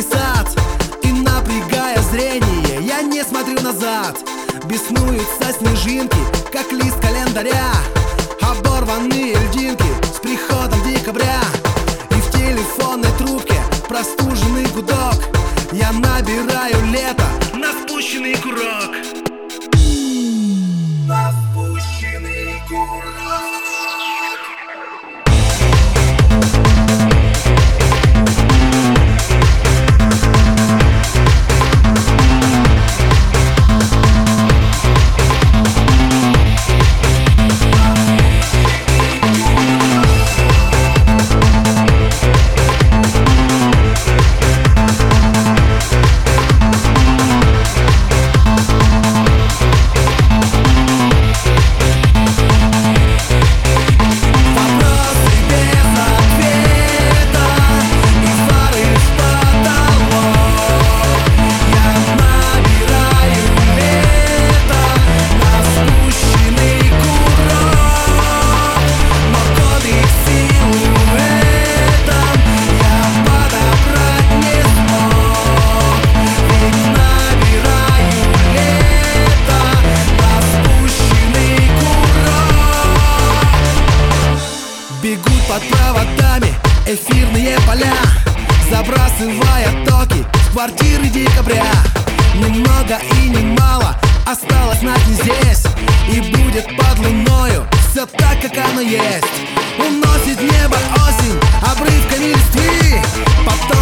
весенний сад. И напрягая зрение, я не смотрю назад. Беснуются снежинки, как лист календаря. Оборванные льдинки с приходом декабря. И в телефонной трубке простуженный гудок. Я набираю лето на спущенный курок. На спущенный курок. Бегут под проводами эфирные поля, забрасывая токи в квартиры декабря. Немного и немало осталось нас не здесь. И будет под луною все так, как оно есть. Уносит небо осень обрывками листвы. Потом